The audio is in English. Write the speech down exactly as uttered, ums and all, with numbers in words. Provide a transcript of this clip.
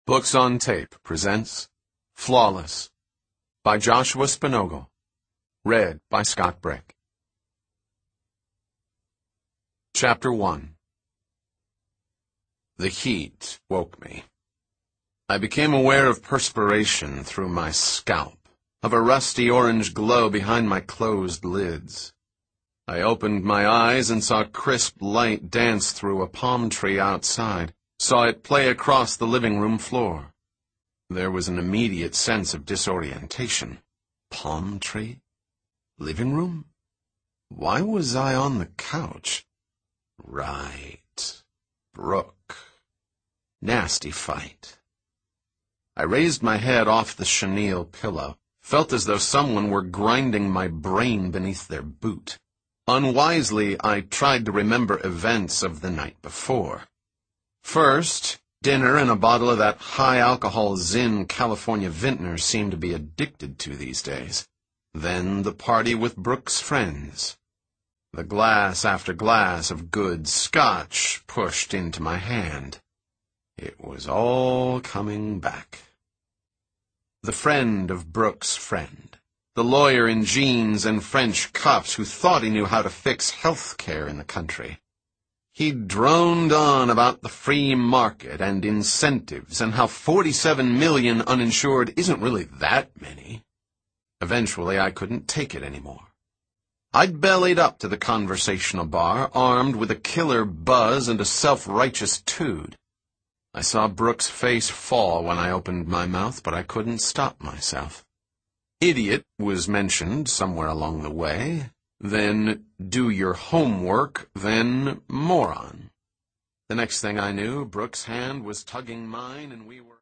Books on Tape presents Flawless by Joshua Spinogle. Read by Scott Brick. Chapter one. The heat woke me. I became aware of perspiration through my scalp, of a rusty orange glow behind my closed lids. I opened my eyes and saw crisp light dance through a palm tree outside. Saw it play across the living room floor. There was an immediate sense of disorientation. Palm tree? Living room? Why was I on the couch? Right. Brooke. Nasty fight. I raised my head off the chenille pillow, felt as though someone were grinding my brain beneath their boot. Unwisely, I tried to remember events of the night before. First, dinner and a bottle of that high-alcohol Zin California Vintner seemed to be addicted to these days. Then the party with Brooke's friends. The glass after glass of good scotch pushed into my hand. It was all coming back. The friend of Brooke's friend. The lawyer in jeans and French cuffs who thought he knew how to fix health care in the country. He droned on about the free market and incentives and how forty-seven million uninsured isn't really that many. Eventually, I couldn't take it anymore. I'd bellied up to the conversational bar, armed with a killer buzz and a self-righteous tood. I saw Brooke's face fall when I opened my mouth, but I couldn't stop myself. Idiot was mentioned somewhere along the way. Then do your homework, then moron. The next thing I knew, Brooke's hand was tugging mine and we were...